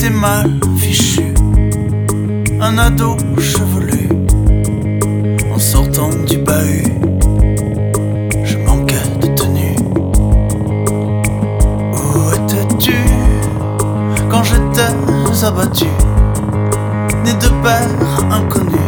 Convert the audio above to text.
j'étais mal fichu, un ado chevelu, en sortant du bahut, je manquais de tenue. Où étais-tu quand j'étais abattu, né de père inconnu?